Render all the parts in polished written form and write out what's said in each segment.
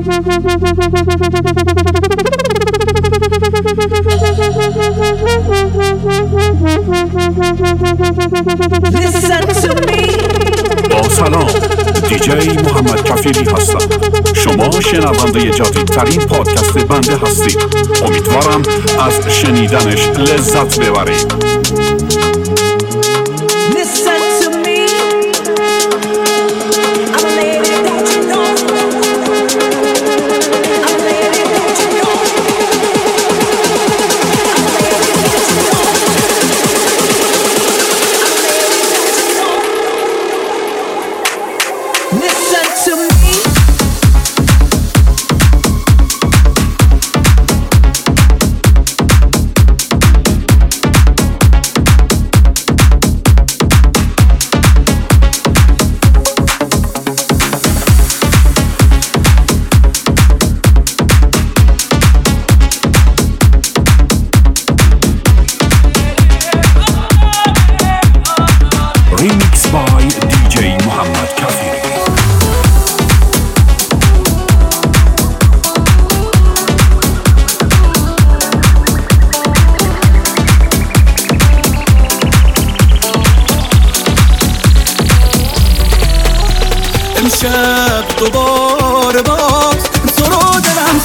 با سلام، دیجی محمد کفیری هستم. شما شنونده جدیدترین پادکست بنده هستید. امیدوارم از شنیدنش لذت ببرید. Remix by DJ محمد کفیری. امشب دوباره باز تو رو دلم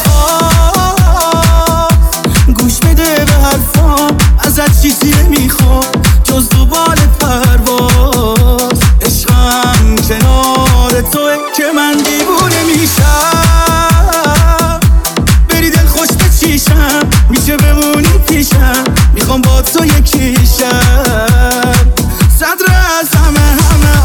خواست، گوش بده به حرفام، ازت چیزی نمیخوام جز دوباره پرواز. عشقم کنار توه که من دیوونه میشم، بری دل خوش به چیشم، میشه بمونی پیشم، میخوام با تو یکی شم. صدر از همه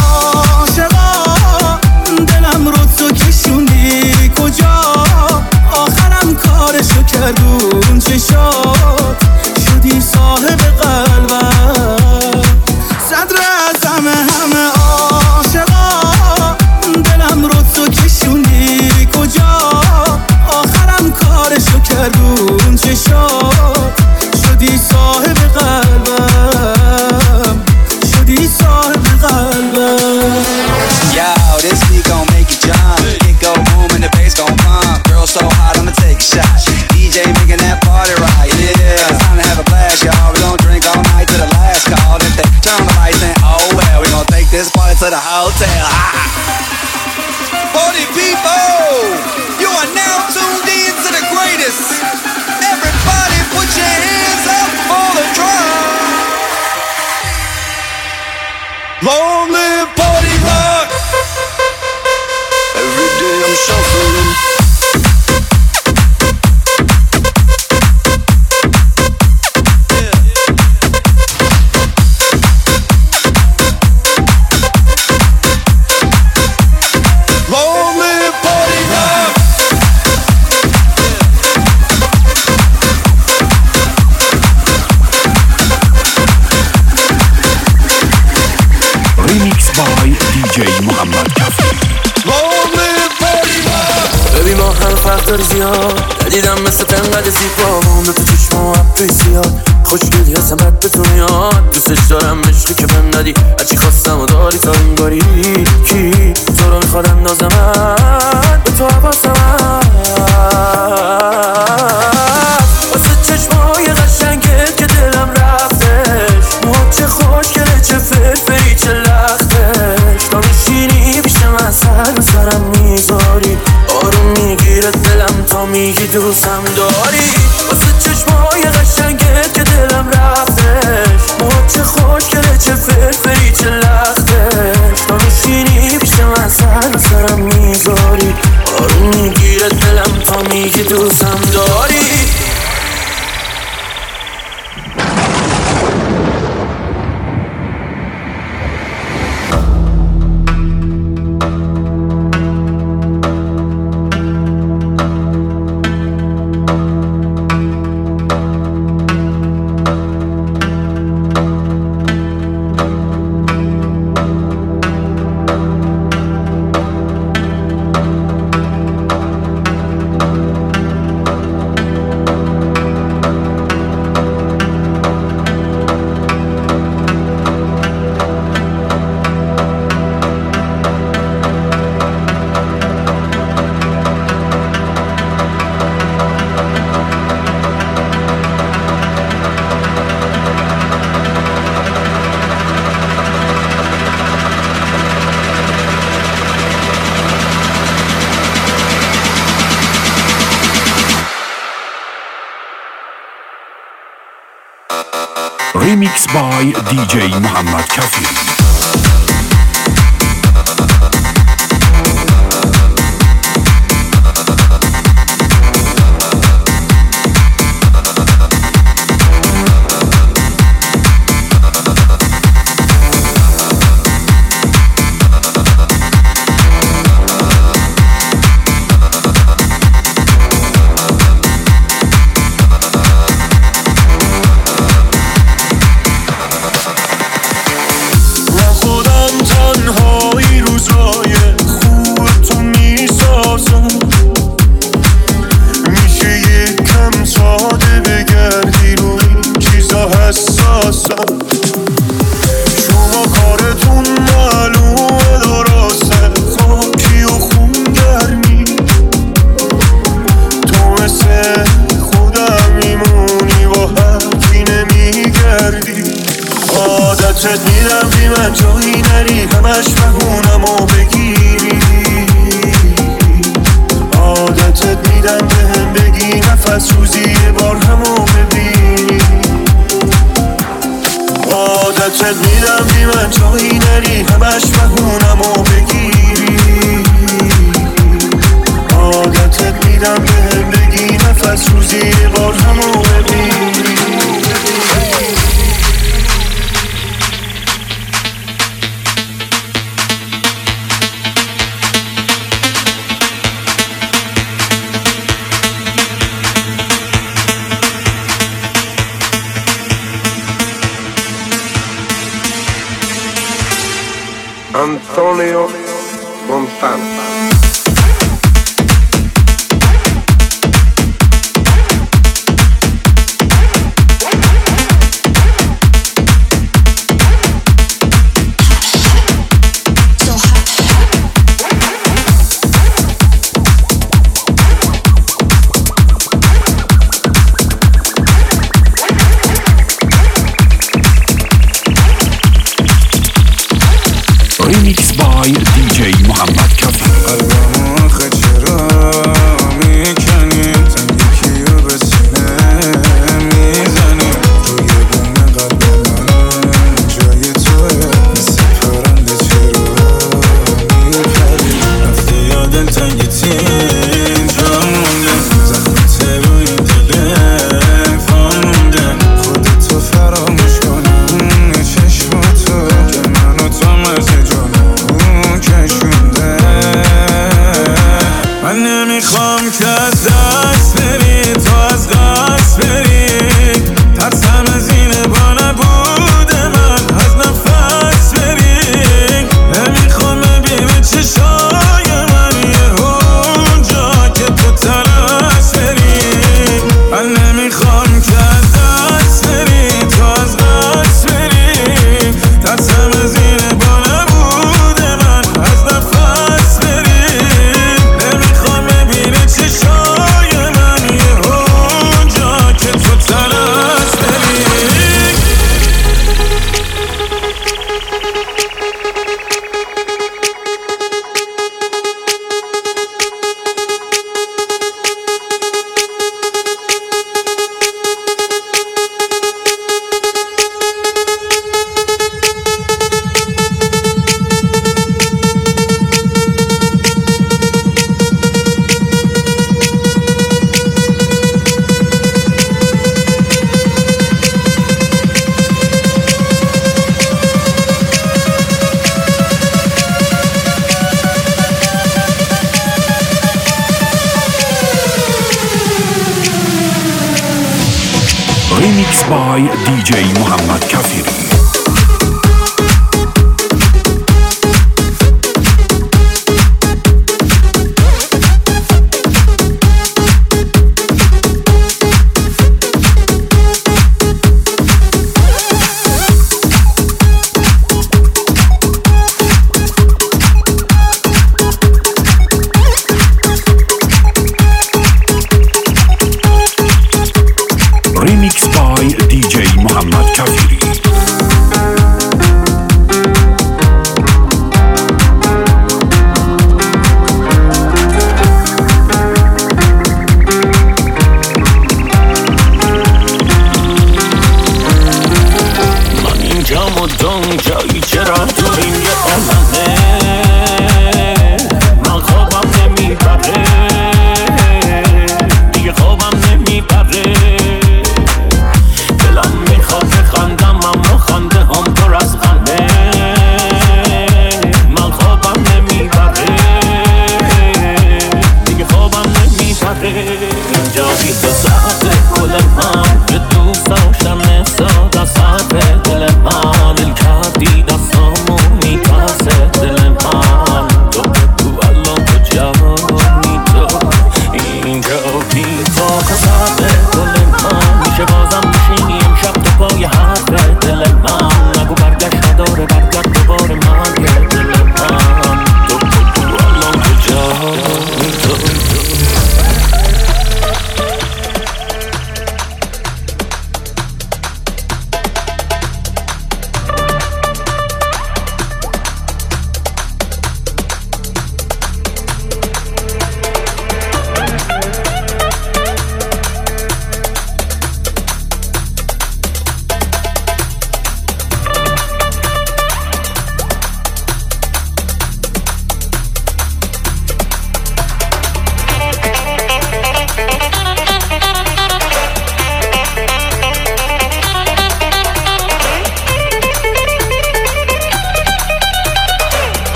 عاشقا، دلم رو تو کشوندی کجا، آخرم کارشو کردون چشات، شدی صاحب قلبم. صدر از همه عاشقا، دلم رو تو کشوندی کجا، آخرم کارشو کردون چشات، شدی صاحب قلبم، شدی صاحب قلبم. Yo, this beat gon' make you jump, it go boom and the bass gon' pump. Girl so hot, I'ma take a shot. DJ making that party right, yeah. It's time to have a blast, y'all. We gon' drink all night to the last call. If they turn the lights, then oh well, we gon' take this party to the hotel. Party people, you are now tuned in to the greatest. Everybody put your hands up for the drum. Long live party rock. Every day I'm shuffling. Long live party rock. Remix by DJ محمد کفیری. Long live party rock. ببین ما هم فرق داری زیاد، ندیدم مثل تنقدر زیبا، مونده تو چشم و عبری زیاد، خوشگلی هستم بد به تو میاد، دوستش دارم عشقی که بهم ندی، هرچی خواستم و داری تا این باری. کی تو رو میخوادم نازمت، به تو حواسم واسه چشمای قشنگت که دلم رفتش، موهات چه خوشگله چه فرفری چه لختش، تا میشینی پیش من سر سرم میذاری، آروم میگیره دلم تا میگی دوستم داری، واسه چشمای قشنگت که دلم رفتش، موهات چه خوشگله چه فرفری چه لختش، تا میشینی پیش من سر سرم میذاری، آروم میگیره دلم تا میگی دوستم داری. Remix by DJ Muhammad Kafiri. Antonio Montana. Remix by DJ Muhammad Kafiri. Remix by DJ Muhammad Kafiri. Remix by DJ Muhammad Kafiri.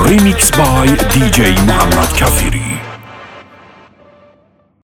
Remix by DJ Muhammad Kafiri.